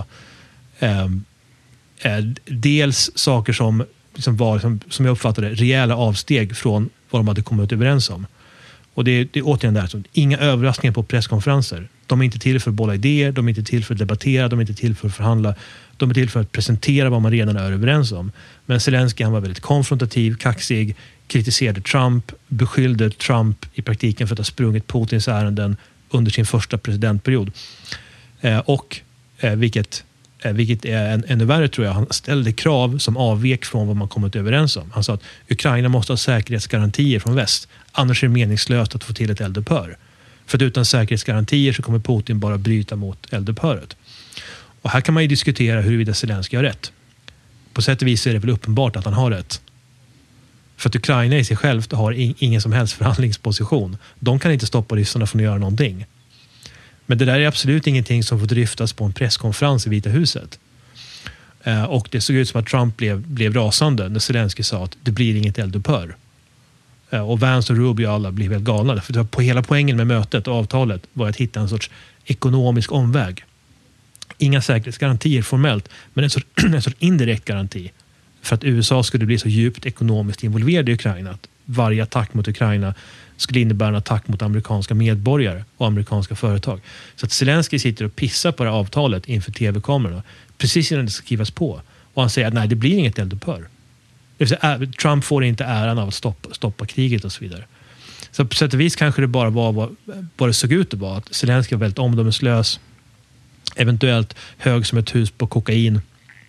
Dels saker som var, som jag uppfattade, rejäla avsteg från vad de hade kommit överens om. Och det är återigen där, inga överraskningar på presskonferenser. De är inte till för att bolla idéer, de är inte till för att debattera, de är inte till för att förhandla. De är till för att presentera vad man redan är överens om. Men Zelensky, han var väldigt konfrontativ, kaxig, kritiserade Trump, beskyllde Trump i praktiken för att ha sprungit Putins ärenden under sin första presidentperiod. Vilket är ännu värre, tror jag. Han ställde krav som avvek från vad man kommit överens om. Han sa att Ukraina måste ha säkerhetsgarantier från väst. Annars är det meningslöst att få till ett eldupphör. För att utan säkerhetsgarantier så kommer Putin bara bryta mot eldupphöret. Och här kan man ju diskutera huruvida Zelensky har rätt. På sätt och vis är det väl uppenbart att han har rätt. För att Ukraina i sig självt har ingen som helst förhandlingsposition. De kan inte stoppa ryssarna från att göra någonting. Men det där är absolut ingenting som får dryftas på en presskonferens i Vita huset. Och det såg ut som att Trump blev rasande när Zelensky sa att det blir inget eldupphör. Och Vance och Rubio alla blev helt galna. För på hela poängen med mötet och avtalet var att hitta en sorts ekonomisk omväg. Inga säkerhetsgarantier formellt, men en sorts indirekt garanti. För att USA skulle bli så djupt ekonomiskt involverad i Ukraina att varje attack mot Ukraina skulle innebära en attack mot amerikanska medborgare och amerikanska företag. Så att Zelensky sitter och pissar på det här avtalet inför tv-kamerorna precis innan det ska skrivas på. Och han säger att nej, det blir inget eldupphör. Det vill säga, Trump får inte äran av att stoppa kriget och så vidare. Så på sätt och vis kanske det bara var vad det såg ut att vara. Att Zelensky var väldigt omdömeslös, eventuellt hög som ett hus på kokain.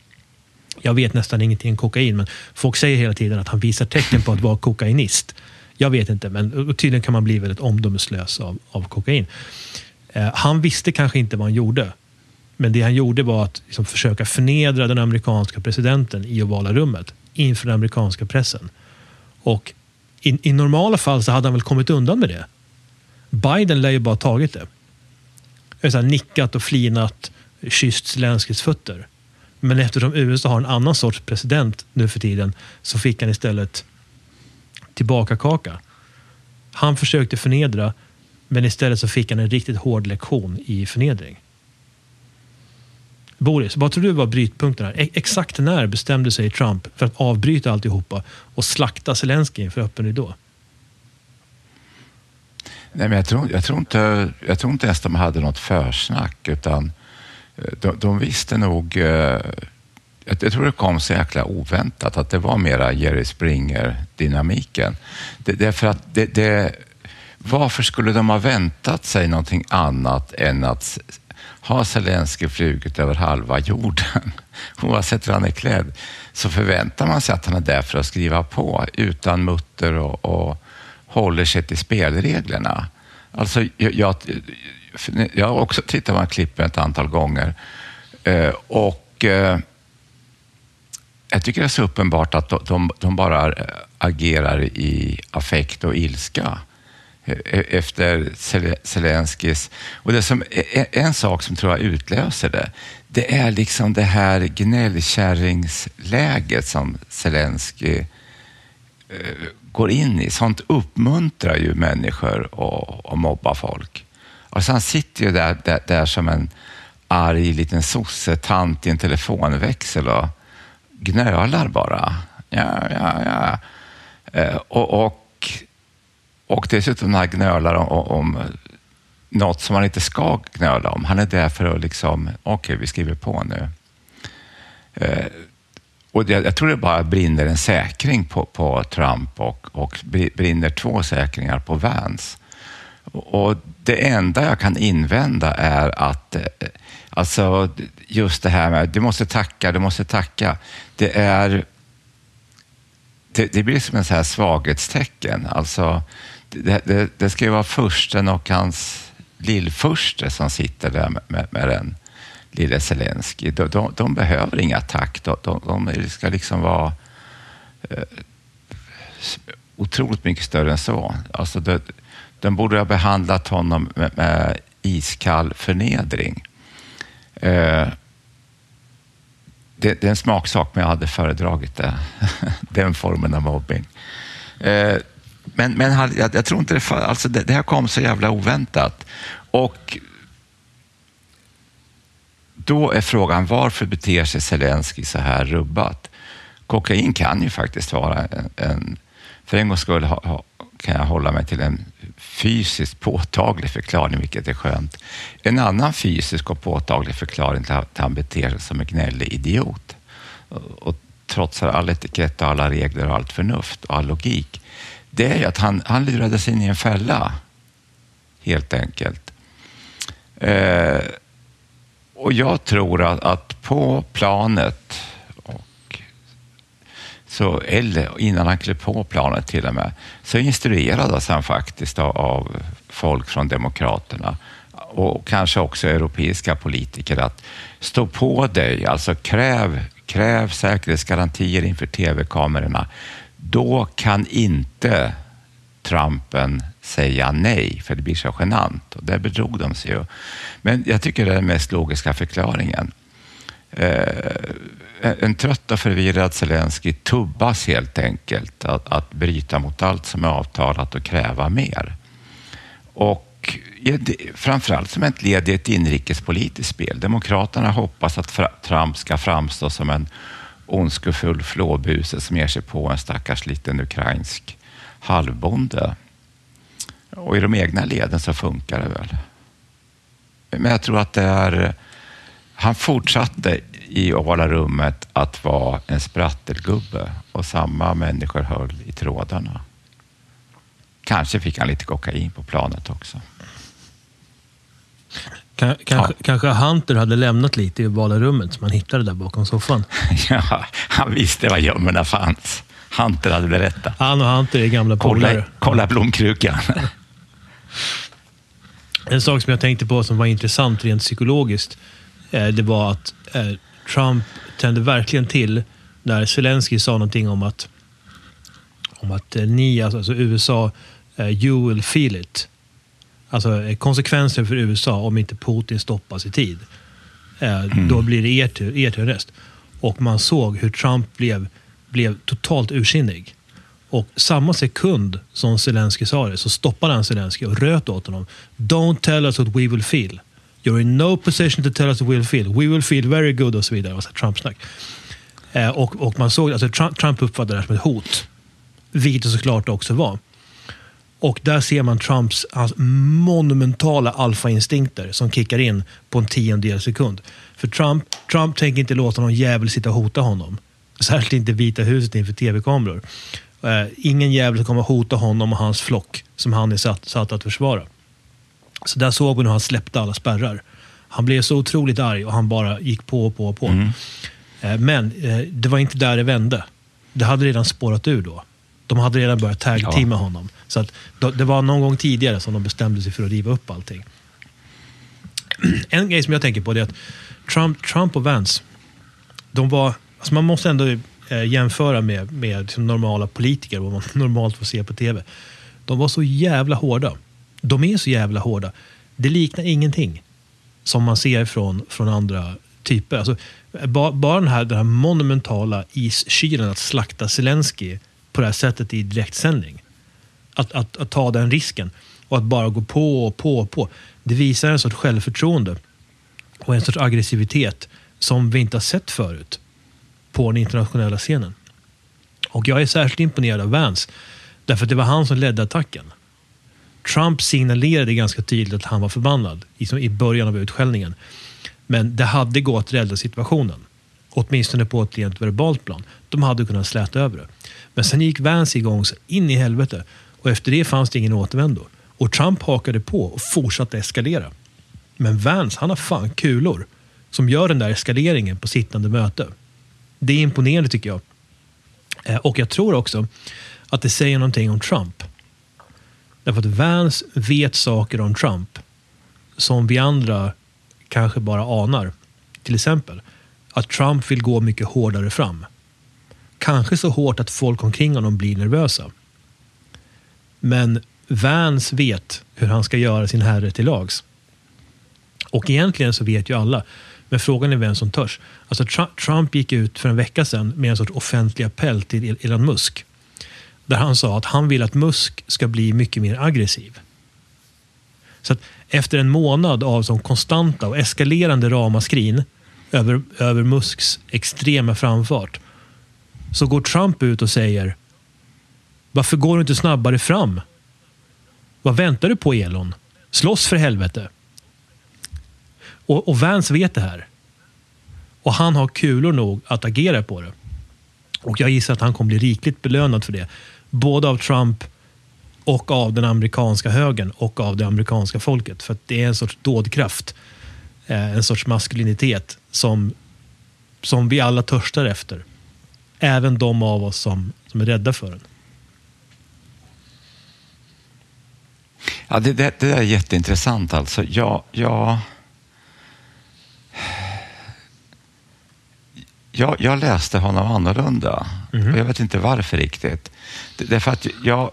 Jag vet nästan ingenting om kokain, men folk säger hela tiden att han visar tecken på att vara kokainist. Jag vet inte, men tydligen kan man bli väldigt omdömeslös av kokain. Han visste kanske inte vad han gjorde. Men det han gjorde var att liksom försöka förnedra den amerikanska presidenten i ovala rummet inför den amerikanska pressen. Och i normala fall så hade han väl kommit undan med det. Biden lär ju bara tagit det. Så här, nickat och flinat, kysst Zelenskys fötter. Men eftersom USA har en annan sorts president nu för tiden så fick han istället tillbaka kaka. Han försökte förnedra, men istället så fick han en riktigt hård lektion i förnedring. Boris, vad tror du var brytpunkten här? Exakt när bestämde sig Trump för att avbryta alltihopa och slakta Zelensky för öppen ridå? Nej, men jag tror inte ens de hade något försnack, utan de visste nog. Jag tror det kom så jäkla oväntat att det var mera Jerry Springer-dynamiken. Därför att varför skulle de ha väntat sig någonting annat än att ha Zelensky flugit över halva jorden? Oavsett hur han är klädd så förväntar man sig att han är där för att skriva på utan mutter och håller sig till spelreglerna. Alltså jag har också tittat på klippen ett antal gånger och jag tycker det är så uppenbart att de bara agerar i affekt och ilska efter Zelenskys. Och det som en sak som tror jag utlöser det är liksom det här gnällkärringsläget som Zelensky går in i. Sånt uppmuntrar ju människor och mobbar folk. Och så han sitter ju där som en arg liten sossetant i en telefonväxel och gnölar bara. Ja. Och dessutom när han gnölar om något som man inte ska gnöla om. Han är där för att liksom, okej, vi skriver på nu. Och jag tror det bara brinner en säkring på Trump och brinner 2 säkringar på Vance. Och det enda jag kan invända är att alltså just det här med du måste tacka. Det blir som en så här svaghetstecken. Alltså det ska ju vara fursten och hans lillfurste som sitter där med den lille Zelensky. De behöver inga tack. De ska liksom vara otroligt mycket större än så. Alltså de borde ha behandlat honom med iskall förnedring. Det är en smaksak, men jag hade föredragit det. Den formen av mobbing. Men jag tror inte det här kom så jävla oväntat. Och då är frågan, varför beter sig Zelensky så här rubbat? Kokain kan ju faktiskt vara för en gångs skull kan jag hålla mig till en fysiskt påtaglig förklaring, vilket är skönt. En annan fysisk och påtaglig förklaring till att han beter sig som en gnällig idiot och trotsar all etikett och alla regler och allt förnuft och all logik, det är ju att han lurades in i en fälla, helt enkelt. Och jag tror att på planet eller innan han klev på planet till och med, så instruerades han faktiskt av folk från Demokraterna och kanske också europeiska politiker att stå på dig, alltså kräv säkerhetsgarantier inför tv-kamerorna. Då kan inte Trumpen säga nej, för det blir så genant, och där bedrog de sig ju. Men jag tycker det är den mest logiska förklaringen. En trött och förvirrad Zelensky tubbas helt enkelt att bryta mot allt som är avtalat och kräva mer. Och framförallt som ett led i ett inrikespolitiskt spel. Demokraterna hoppas att Trump ska framstå som en ondskefull flåbuse som ger sig på en stackars liten ukrainsk halvbonde. Och i de egna leden så funkar det väl. Men jag tror att han fortsatte i ovala rummet att vara en sprattelgubbe och samma människor höll i trådarna. Kanske fick han lite kokain på planet också. Kanske Hunter hade lämnat lite i ovala rummet som man hittade där bakom soffan. Ja, han visste var gömmorna fanns. Hunter hade berättat. Han och Hunter är gamla polare. Kolla blomkrukan. En sak som jag tänkte på som var intressant rent psykologiskt, det var att Trump tände verkligen till när Zelensky sa någonting om att ni, alltså USA, you will feel it. Alltså konsekvenser för USA om inte Putin stoppas i tid. Då blir det er till rest. Och man såg hur Trump blev totalt ursinnig. Och samma sekund som Zelensky sa det så stoppade han Zelensky och röt åt honom. Don't tell us what we will feel. You're in no position to tell us what we will feel. We will feel very good och så vidare. Alltså Trump-snack. Och man såg, alltså Trump uppfattade det här som ett hot. Vilket det såklart också var. Och där ser man hans monumentala alfa-instinkter som kickar in på en 10:e sekund. För Trump tänker inte låta någon jävel sitta och hota honom. Särskilt inte Vita huset inför tv-kameror. Ingen jävel kommer hota honom och hans flock som han är satt att försvara. Så där såg vi när han släppte alla spärrar. Han blev så otroligt arg och han bara gick på. Men det var inte där det vände. Det hade redan spårat ur då. De hade redan börjat tag-teama honom. Så att det var någon gång tidigare som de bestämde sig för att riva upp allting. En grej som jag tänker på är att Trump och Vance, de var, alltså man måste ändå jämföra med normala politiker, vad man normalt får se på tv. De var så jävla hårda. De är så jävla hårda. Det liknar ingenting som man ser från andra typer. Alltså, bara den här monumentala iskylen att slakta Zelensky på det här sättet i direktsändning. Att ta den risken och att bara gå på. Det visar en sorts självförtroende och en sorts aggressivitet som vi inte har sett förut på den internationella scenen. Och jag är särskilt imponerad av Vance därför att det var han som ledde attacken. Trump signalerade ganska tydligt att han var förbannad i början av utskällningen. Men det hade gått att rädda situationen. Åtminstone på ett rent verbalt plan. De hade kunnat släta över det. Men sen gick Vance igång så in i helvete. Och efter det fanns det ingen återvändo. Och Trump hakade på och fortsatte eskalera. Men Vance, han har fan kulor som gör den där eskaleringen på sittande möte. Det är imponerande tycker jag. Och jag tror också att det säger någonting om Trump. Därför att Vance vet saker om Trump som vi andra kanske bara anar. Till exempel att Trump vill gå mycket hårdare fram. Kanske så hårt att folk omkring honom blir nervösa. Men Vance vet hur han ska göra sin herre till lags. Och egentligen så vet ju alla. Men frågan är vem som törs. Alltså Trump gick ut för en vecka sedan med en sorts offentlig appell till Elon Musk. Där han sa att han vill att Musk ska bli mycket mer aggressiv. Så att efter en månad av som konstanta och eskalerande ramaskrin över Musks extrema framfart så går Trump ut och säger: varför går du inte snabbare fram? Vad väntar du på, Elon? Slåss för helvete. Och Vance vet det här. Och han har kulor nog att agera på det. Och jag gissar att han kommer bli rikligt belönad för det. Både av Trump och av den amerikanska högern och av det amerikanska folket. För att det är en sorts dådkraft. En sorts maskulinitet som vi alla törstar efter. Även de av oss som är rädda för den. Ja, det där är jätteintressant alltså. Jag läste honom annorlunda. Mm-hmm. Och jag vet inte varför riktigt. Det är för att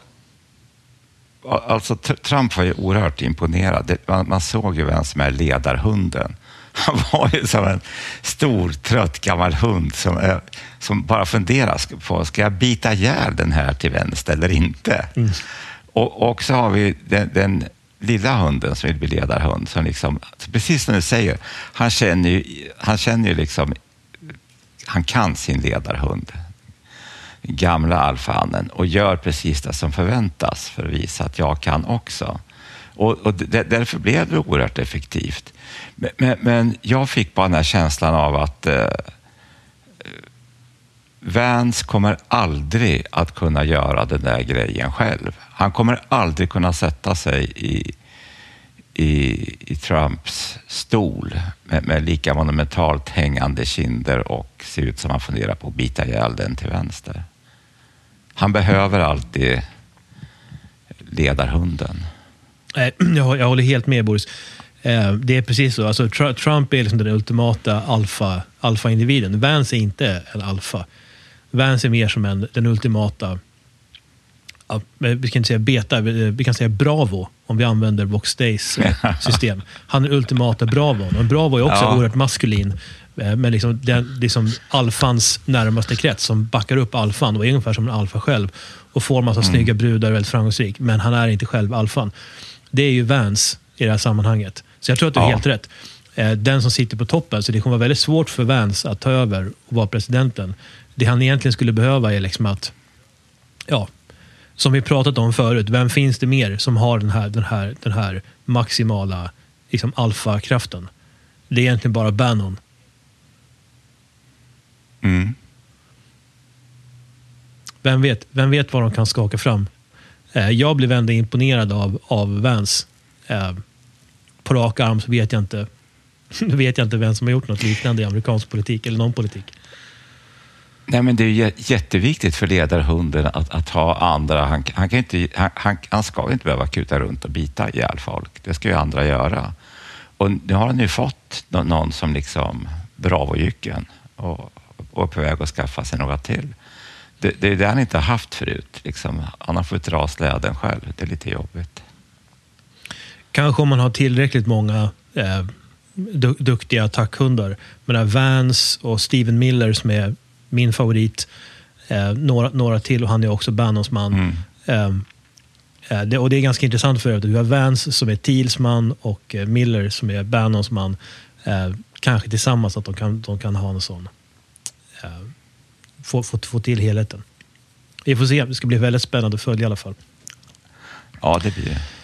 alltså Trump var ju oerhört imponerad. Man såg ju vem som är ledarhunden. Han var ju som en stor, trött gammal hund som bara funderar på, ska jag bita ihjäl den här till vänster eller inte? Mm. Och så har vi den lilla hunden som vill bli ledarhund. Som liksom, precis som du säger, han känner ju liksom, han kan sin ledarhund. Gamla alfahannen. Och gör precis det som förväntas för att visa att jag kan också. Och därför blev det oerhört effektivt. Men jag fick bara den här känslan av att Vance kommer aldrig att kunna göra den där grejen själv. Han kommer aldrig kunna sätta sig i Trumps stol med lika monumentalt hängande kinder och se ut som han funderar på att bita ihjäl den till vänster. Han behöver alltid ledarhunden. Jag håller helt med, Boris. Det är precis så. Alltså, Trump är liksom den ultimata alfa-individen. Vance är inte en alfa. Vance är mer som den ultimata, vi kan inte säga beta, vi kan säga bravo om vi använder Vox Days system. Han är ultimata bravon. Och Bravo är också oerhört maskulin. Men liksom, liksom alfans närmaste krets som backar upp alfan och är ungefär som en alfa själv och får massa snygga brudar väldigt framgångsrik. Men han är inte själv alfan. Det är ju Vance i det här sammanhanget. Så jag tror att du är helt rätt. Den som sitter på toppen, så det kommer vara väldigt svårt för Vance att ta över och vara presidenten. Det han egentligen skulle behöva är liksom att, som vi pratat om förut, vem finns det mer som har den här maximala liksom alfa-kraften? Det är egentligen bara Bannon. Mm. Vem vet vad de kan skaka fram? Jag blev ändå imponerad av Vance. På rak arm så vet jag inte vem som har gjort något liknande i amerikansk politik eller någon politik. Nej, men det är jätteviktigt för ledarhunden att ha andra. Han ska inte behöva kuta runt och bita ihjäl folk. Det ska ju andra göra. Och nu har han ju fått någon som liksom bravojycken och är på väg att skaffa sig några till. Det är det han inte har haft förut. Liksom. Han har fått dra släden själv. Det är lite jobbigt. Kanske om man har tillräckligt många duktiga attackhundar. Men Vance och Stephen Miller som är min favorit. Några till och han är också Bannons man. Och det är ganska intressant för att du har Vance som är Thiels man och Miller som är Bannons man. Kanske tillsammans att de kan ha en sån. Få till helheten. Vi får se. Det ska bli väldigt spännande att följa i alla fall. Ja, det blir det.